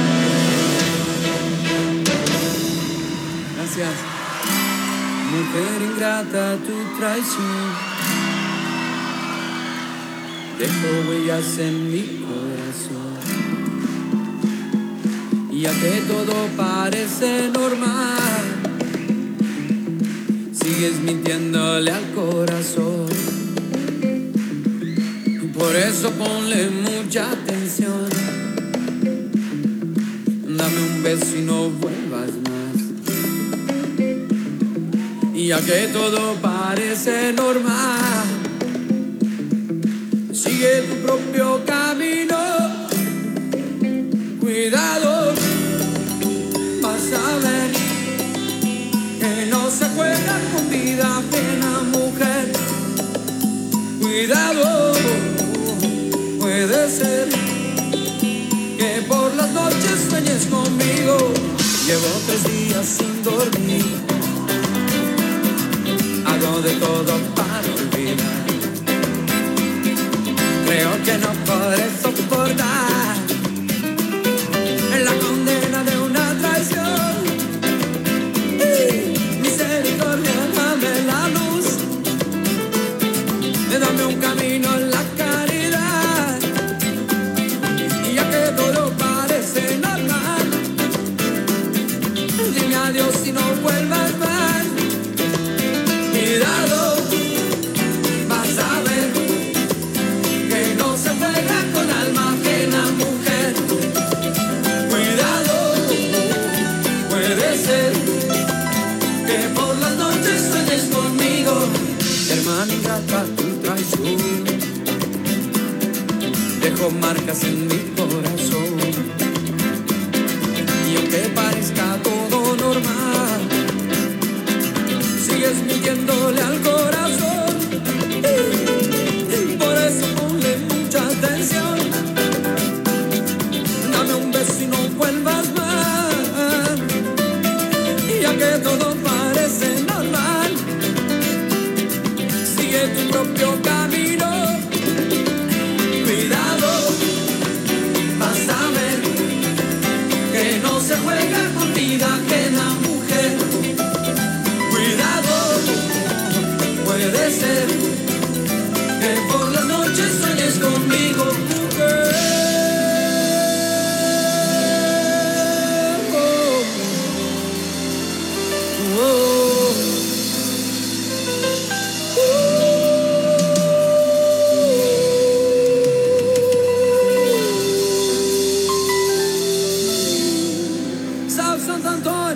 Gracias. Mujer ingrata, tu traición dejó huellas en mi corazón. Ya que todo parece normal, sigues mintiéndole al corazón. Por eso ponle mucha atención. Dame un beso y no vuelvas más. Ya que todo parece normal, sigue tu propio camino. Cuidado, vas a ver que no se juega con vida ajena, mujer. Cuidado, puede ser que por las noches sueñes conmigo. Llevo 3 días sin dormir, hago de todo para olvidar. Creo que no podré soportar la condena de una traición. Misericordia, dame la luz, dame un camino en la caridad. Y ya que todo parece normal, dime adiós y no vuelvas más. Cuidado, vas a ver que no se juega con alma ajena, mujer. Puede ser que por las noches sueñes conmigo. Hermana ingrata, tu traición dejó marcas en mi corazón. Y aunque parezca todo normal, sigues mintiéndole al corazón. Por eso ponle mucha atención. Dame un beso y no vuelvas más. Ya que todo parece normal, sigue tu propio camino. Cuidado, vas a ver que no se juega con vida ajena, mujer. Cuidado, puede ser que por las noches sueñes conmigo, mujer. Salve Santo Antônio.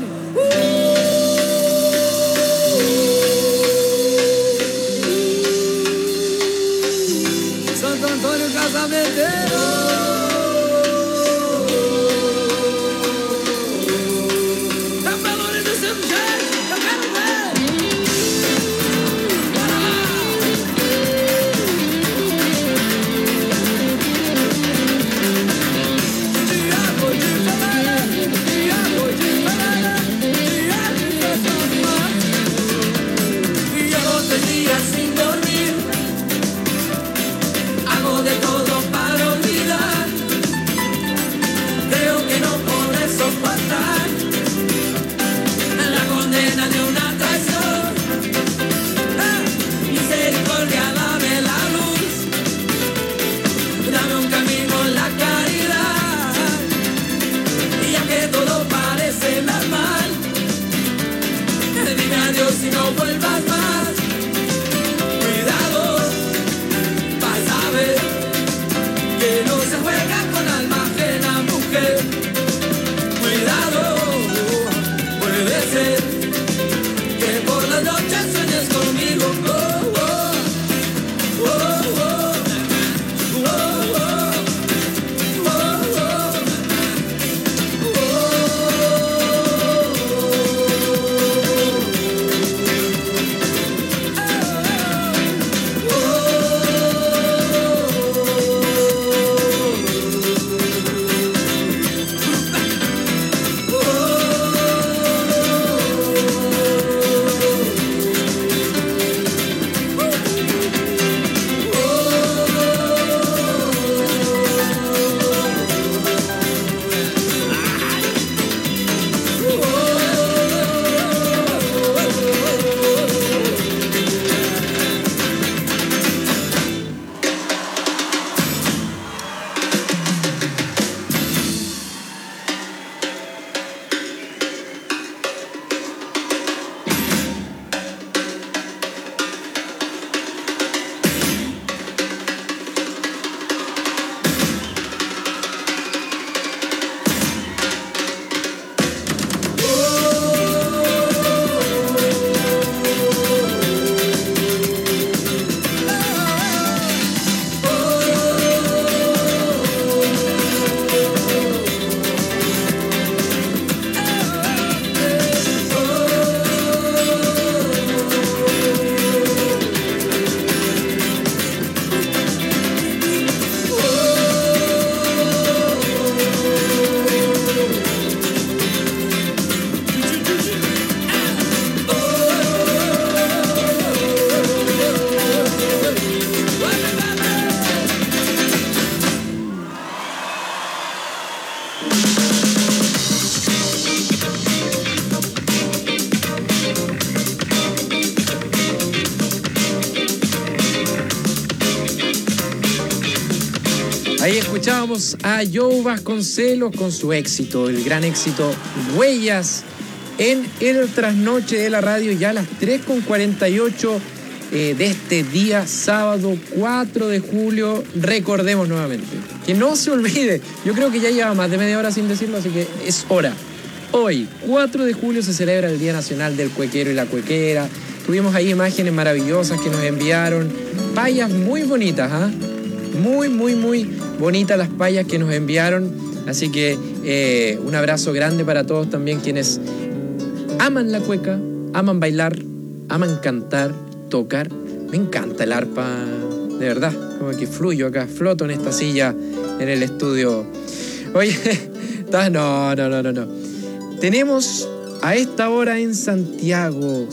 Ahí escuchábamos a Joe Vasconcelos con su éxito, el gran éxito Huellas, en el trasnoche de la radio, ya a las 3:48 de este día, sábado 4 de julio. Recordemos nuevamente, que no se olvide, yo creo que ya lleva más de media hora sin decirlo, así que es hora. Hoy, 4 de julio, se celebra el Día Nacional del Cuequero y la Cuequera. Tuvimos ahí imágenes maravillosas que nos enviaron, payas muy bonitas, ¿ah? Muy bonitas las payas que nos enviaron. Así que un abrazo grande para todos también quienes aman la cueca, aman bailar, aman cantar, tocar. Me encanta el arpa, de verdad. Como que fluyo acá, floto en esta silla en el estudio. Oye, no. Tenemos a esta hora en Santiago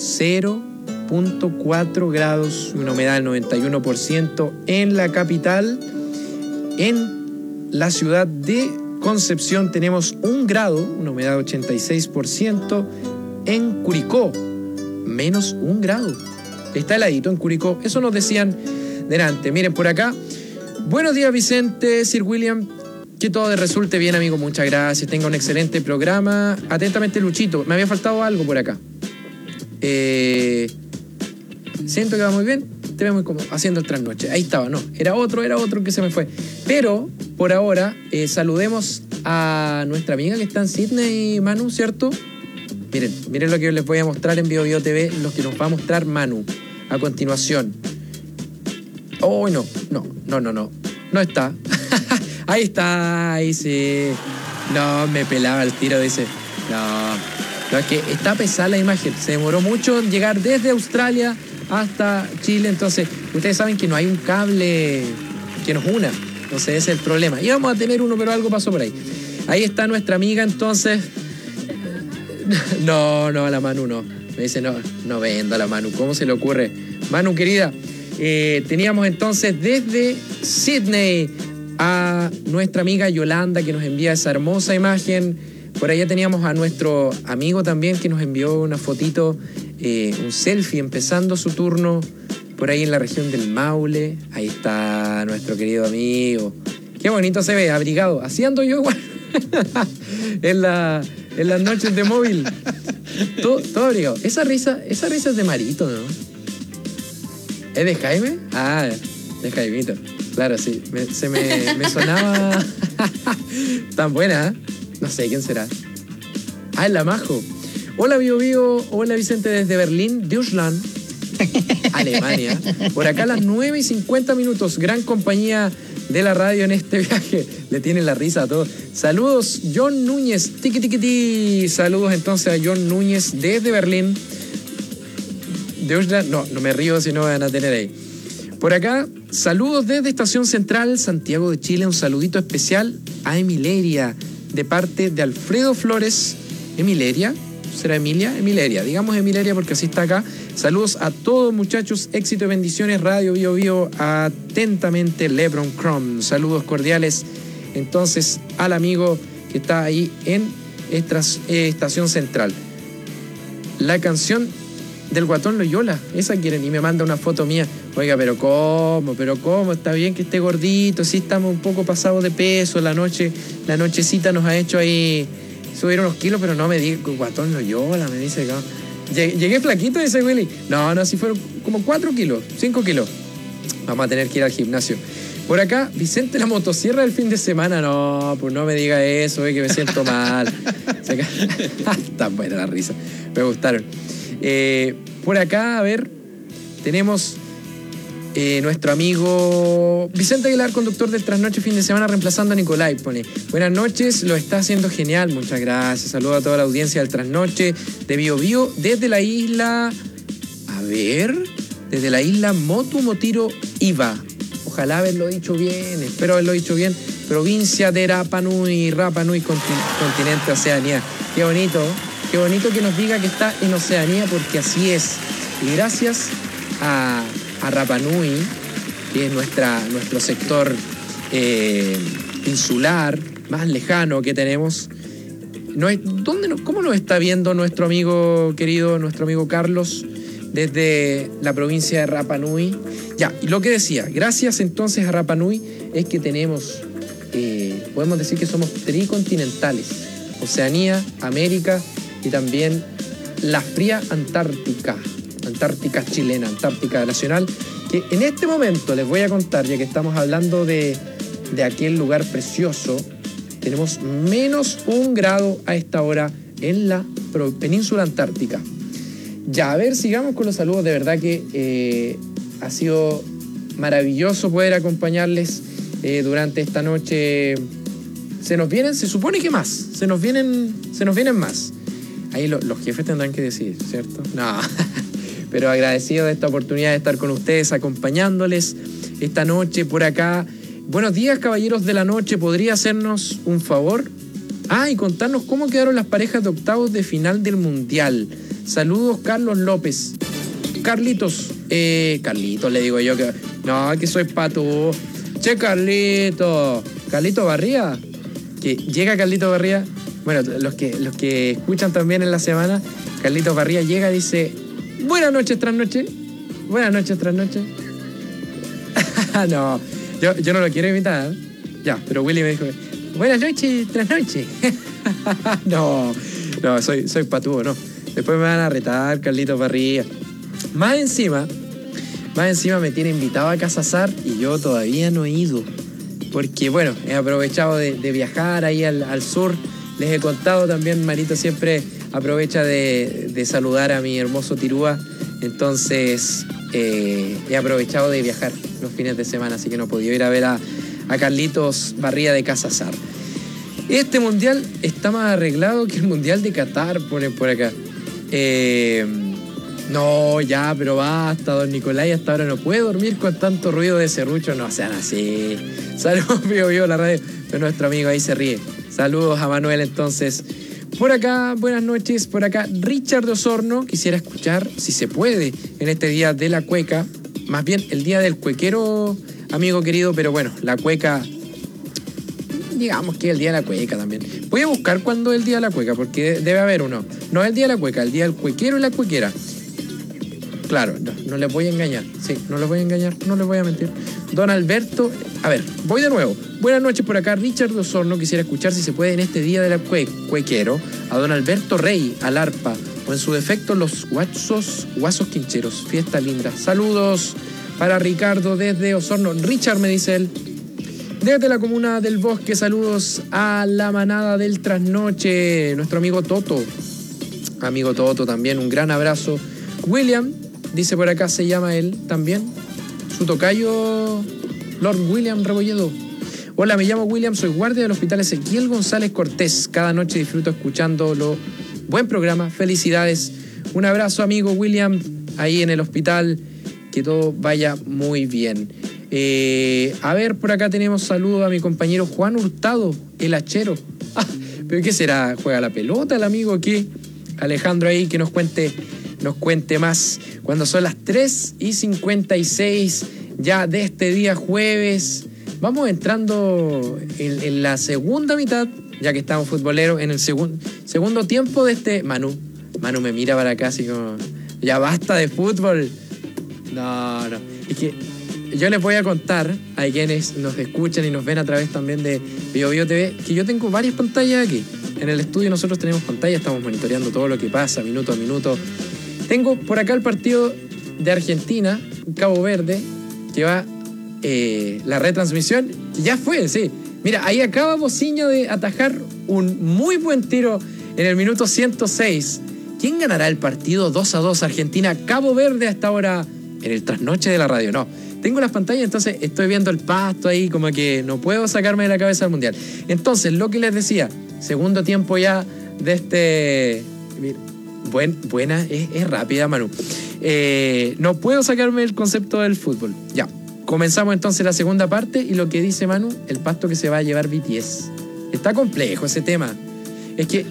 0.4 grados, una humedad del 91% en la capital. En la ciudad de Concepción tenemos 1 grado, una humedad del 86%. En Curicó, menos 1 grado. Está heladito en Curicó. Eso nos decían delante. Miren por acá. Buenos días, Vicente, Sir William. Que todo resulte bien, amigo. Muchas gracias. Tenga un excelente programa. Atentamente, Luchito. Me había faltado algo por acá. Siento que va muy bien. Te veo muy cómodo haciendo el trasnoche. Ahí estaba, no. Era otro que se me fue. Pero, por ahora, saludemos a nuestra amiga que está en Sydney, Manu, ¿cierto? Miren lo que les voy a mostrar en BioBio TV, lo que nos va a mostrar Manu a continuación. Oh, no está. Ahí está, ahí sí. No, me pelaba el tiro, dice. No, es que está pesada la imagen. Se demoró mucho en llegar desde Australia hasta Chile. Entonces, ustedes saben que no hay un cable que nos una. Entonces, ese es el problema. Íbamos a tener uno, pero algo pasó por ahí. Ahí está nuestra amiga, entonces. No, la Manu no. Me dice, no vendo a la Manu. ¿Cómo se le ocurre? Manu, querida, teníamos entonces desde Sydney a nuestra amiga Yolanda, que nos envía esa hermosa imagen. Por allá teníamos a nuestro amigo también, que nos envió una fotito, un selfie empezando su turno por ahí en la región del Maule. Ahí está nuestro querido amigo. Qué bonito se ve, abrigado. Así ando yo igual. en las noches de móvil. Todo abrigado. Esa risa es de Marito, ¿no? ¿Es de Jaime? Ah, de Jaimito. Claro, sí. Me sonaba tan buena, ¿eh? No sé quién será. Ah, es la Majo. Hola, Bio. Hola, Vicente, desde Berlín, Deutschland, Alemania. Por acá a las 9:50. Gran compañía de la radio en este viaje. Le tienen la risa a todos. Saludos, John Núñez. Tiki. Saludos entonces a John Núñez desde Berlín. Deutschland. No me río si no van a tener ahí. Por acá, saludos desde Estación Central, Santiago de Chile. Un saludito especial a Emileria, de parte de Alfredo Flores. ¿Emileria? ¿Será Emilia? Emileria. Digamos Emileria porque así está acá. Saludos a todos, muchachos. Éxito y bendiciones. Radio Bio. Atentamente, Lebron Crom. Saludos cordiales, entonces, al amigo que está ahí en Estación Central. La canción del Guatón Loyola, esa quieren, y me manda una foto mía. Oiga, pero cómo, está bien que esté gordito, sí estamos un poco pasados de peso, la nochecita nos ha hecho ahí subir unos kilos, pero no me diga Guatón Loyola, me dice que no. Llegué flaquito, dice Willy. No, sí fueron como 4 kilos, 5 kilos. Vamos a tener que ir al gimnasio. Por acá, Vicente, la motosierra del fin de semana. No, pues no me diga eso, que me siento mal. Está buena la risa, me gustaron. Por acá, a ver, tenemos nuestro amigo Vicente Aguilar, conductor del Trasnoche fin de semana, reemplazando a Nicolai. Pone, buenas noches, lo está haciendo genial, muchas gracias. Saludo a toda la audiencia del Trasnoche de BioBio desde la isla, desde la isla Motiro Iva. Ojalá haberlo dicho bien, espero haberlo dicho bien. Provincia de Rapa Nui, continente Oceanía. Qué bonito que nos diga que está en Oceanía, porque así es. Y gracias a Rapa Nui, que es nuestro sector insular, más lejano que tenemos. ¿Cómo nos está viendo nuestro amigo querido, nuestro amigo Carlos, desde la provincia de Rapa Nui? Ya, y lo que decía, gracias entonces a Rapa Nui es que tenemos, podemos decir que somos tricontinentales: Oceanía, América y también la fría Antártica chilena, Antártica nacional, que en este momento les voy a contar, ya que estamos hablando de aquel lugar precioso, tenemos -1 grado a esta hora en la península antártica. Ya, a ver, sigamos con los saludos. De verdad que ha sido maravilloso poder acompañarles durante esta noche. Se supone que más, se nos vienen más. Ahí los jefes tendrán que decidir, ¿cierto? No, pero agradecido de esta oportunidad de estar con ustedes, acompañándoles esta noche por acá. Buenos días, caballeros de la noche. ¿Podría hacernos un favor? Y contarnos cómo quedaron las parejas de octavos de final del Mundial. Saludos, Carlos López. Carlitos le digo yo que... No, que soy pato. Che, Carlito Barría. Que llega Carlito Barría. Bueno, los que escuchan también en la semana, Carlito Barría llega y dice: buenas noches tras noche. Buenas noches tras noche. No, yo no lo quiero imitar. Ya, pero Willy me dijo: buenas noches tras noche. No, soy patúo, no. Después me van a retar, Carlito Barría. Más encima me tiene invitado a Casazar y yo todavía no he ido. Porque, bueno, he aprovechado de viajar ahí al sur. Les he contado también, Marito siempre aprovecha de saludar a mi hermoso Tirúa. Entonces, he aprovechado de viajar los fines de semana, así que no he podido ir a ver a Carlitos Barría de Casazar. Este mundial está más arreglado que el mundial de Qatar, ponen por acá. No, ya, pero basta, don Nicolai, hasta ahora no puede dormir con tanto ruido de serrucho. No sean así. Saludos, vivo la radio de nuestro amigo, ahí se ríe. Saludos a Manuel, entonces. Por acá, buenas noches, por acá Richard de Osorno. Quisiera escuchar, si se puede, en este día de la cueca, más bien el día del cuequero, amigo querido, pero bueno, la cueca, digamos que el día de la cueca también. Voy a buscar cuándo es el día de la cueca, porque debe haber uno. No es el día de la cueca, el día del cuequero y la cuequera. Claro, no les voy a engañar. Sí, no les voy a engañar, no les voy a mentir. Don Alberto, a ver, voy de nuevo. Buenas noches por acá, Richard de Osorno. Quisiera escuchar, si se puede, en este día de la cuequero, a don Alberto Rey, al arpa, o en su defecto los guasos quincheros. Fiesta linda. Saludos para Ricardo desde Osorno. Richard, me dice él. Desde la comuna del Bosque, saludos a la manada del trasnoche. Nuestro amigo Toto. Amigo Toto también, un gran abrazo. William, dice por acá, se llama él también. Su tocayo, Lord William Rebolledo. Hola, me llamo William, soy guardia del Hospital Ezequiel González Cortés. Cada noche disfruto escuchándolo. Buen programa, felicidades. Un abrazo, amigo William, ahí en el hospital. Que todo vaya muy bien. A ver, por acá tenemos saludos a mi compañero Juan Hurtado, el hachero. ¿Pero qué será? ¿Juega la pelota el amigo o qué? Alejandro ahí que nos cuente más. Cuando son las 3:56 ya de este día jueves, vamos entrando en la segunda mitad, ya que estamos futboleros, en el segundo tiempo de este... Manu me mira para acá así como, ya basta de fútbol. No, es que yo les voy a contar a quienes nos escuchan y nos ven a través también de BioBio TV, que yo tengo varias pantallas aquí. En el estudio nosotros tenemos pantallas, estamos monitoreando todo lo que pasa minuto a minuto. Tengo por acá el partido de Argentina, Cabo Verde, que va la retransmisión, que ya fue, sí. Mira, ahí acaba Bociño de atajar un muy buen tiro en el minuto 106. ¿Quién ganará el partido 2-2 Argentina-Cabo Verde hasta ahora en el trasnoche de la radio? No, tengo las pantallas, entonces estoy viendo el pasto ahí, como que no puedo sacarme de la cabeza el mundial. Entonces, lo que les decía, segundo tiempo ya de este... Buena, es rápida, Manu. No puedo sacarme el concepto del fútbol. Ya, comenzamos entonces la segunda parte y lo que dice Manu, el pasto que se va a llevar BTS. Está complejo ese tema. Es que...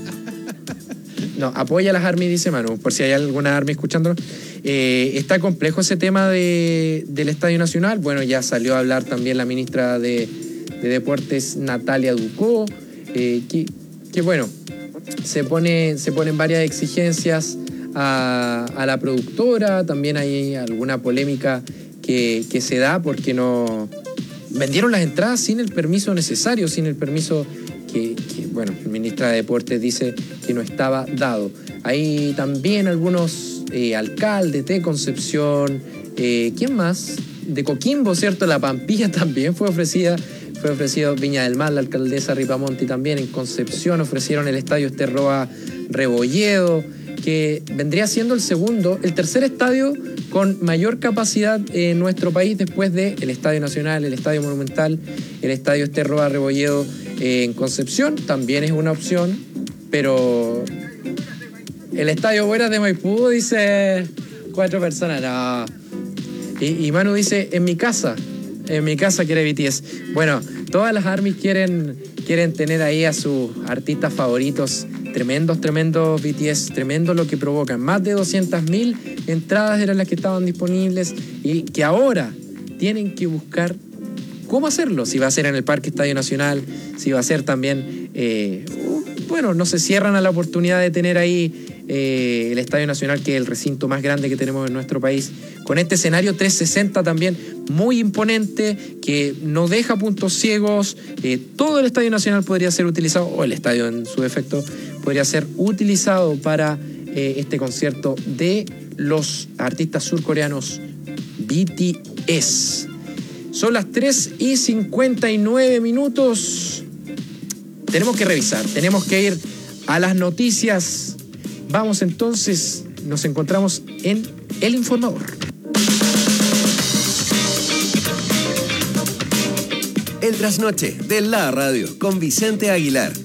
No, apoya a las ARMY, dice Manu, por si hay alguna ARMY escuchándolo. Está complejo ese tema del Estadio Nacional. Bueno, ya salió a hablar también la ministra de Deportes Natalia Ducó, que bueno, se ponen varias exigencias a la productora. También hay alguna polémica que se da porque no vendieron las entradas sin el permiso necesario, sin el permiso que bueno, el ministra de Deportes dice que no estaba dado. Hay también algunos alcaldes de Concepción, ¿quién más? De Coquimbo, ¿cierto? La Pampilla también fue ofrecido Viña del Mar, la alcaldesa Ripamonti también. En Concepción ofrecieron el estadio Esterroa Rebolledo, que vendría siendo el tercer estadio con mayor capacidad en nuestro país después del Estadio Nacional, el Estadio Monumental. El estadio Esterroa Rebolledo en Concepción también es una opción, pero el estadio Buenas de Maipú, dice 4 personas, no. Y Manu dice, en mi casa quiere BTS. Bueno, todas las ARMYs quieren tener ahí a sus artistas favoritos. Tremendos BTS, tremendo lo que provocan. Más de 200.000 entradas eran las que estaban disponibles y que ahora tienen que buscar cómo hacerlo. Si va a ser en el Parque Estadio Nacional, si va a ser también... bueno, no se cierran a la oportunidad de tener ahí el Estadio Nacional, que es el recinto más grande que tenemos en nuestro país, con este escenario 360 también muy imponente, que no deja puntos ciegos. Todo el Estadio Nacional podría ser utilizado, o el estadio en su defecto, podría ser utilizado para este concierto de los artistas surcoreanos BTS. Son las 3:59. Tenemos que revisar, tenemos que ir a las noticias. Vamos entonces, nos encontramos en El Informador.
El trasnoche de la radio con Vicente Aguilar.